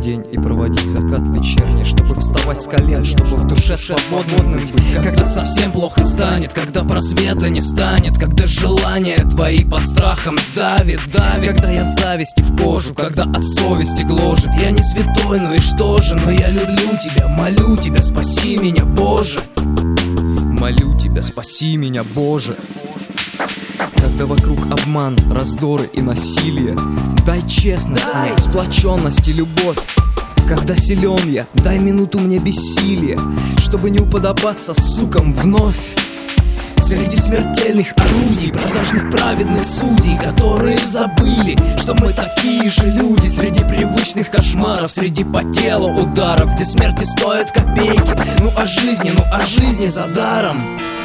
день и проводить закат вечерний, чтобы вставать с колен, чтобы в душе свободным быть. Когда совсем плохо станет, когда просвета не станет, когда желания твои под страхом давит, когда я от зависти в кожу, когда от совести гложет. Я не святой, но и что же, но я люблю тебя, молю тебя, спаси меня, Боже. Молю тебя, спаси меня, Боже. Когда вокруг обман, раздоры и насилие, дай честность мне, сплоченность и любовь. Когда силен я, дай минуту мне бессилия, чтобы не уподобаться сукам вновь. Среди смертельных орудий, продажных праведных судей, которые забыли, что мы такие же люди. Среди привычных кошмаров, среди по телу ударов, где смерти стоят копейки. Ну о жизни за даром.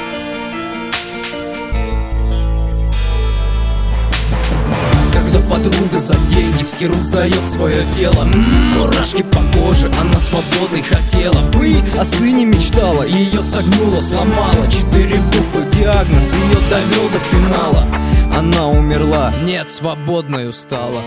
Когда подруга за деньги в скиру сдает свое тело, мурашки по коже, она свободной хотела быть, о сыне мечтала, ее согнуло, сломало. 4 буквы, диагноз, ее довел до финала. Она умерла, нет, свободной стала.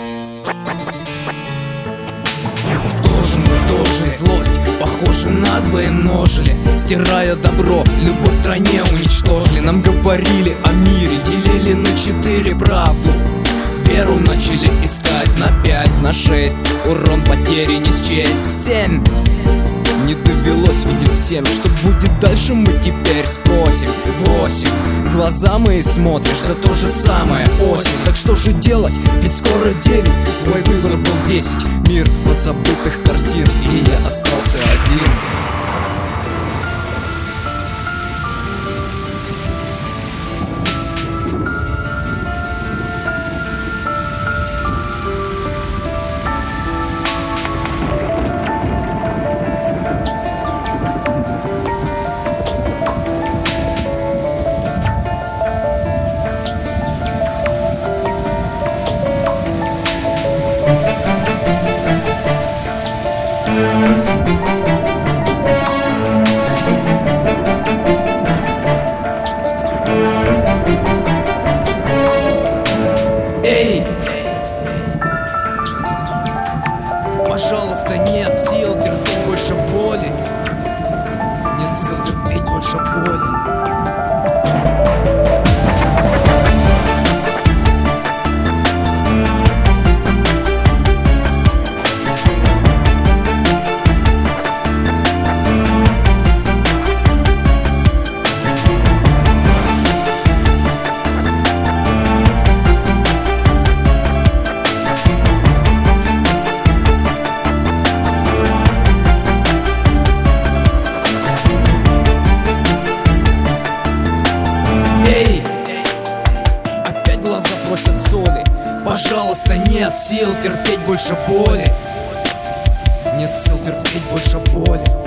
Тоже злость, похоже, надвое множили, стирая добро, любовь в стране уничтожили. Нам говорили о мире, делили на 4 правду. Веру начали искать на 5, на 6, урон потери не счесть. 7. Не довелось видеть всем, что будет дальше, мы теперь спросим. 8. Глаза мои смотришь, да то же самое осень. Так что же делать, ведь скоро 9. Твой выбор был 10. Мир позабытых картин, и я остался один. Эй! Пожалуйста, нет сил терпеть больше боли. Нет сил терпеть больше боли. Опять глаза просят соли. Пожалуйста, нет сил терпеть больше боли. Нет сил терпеть больше боли.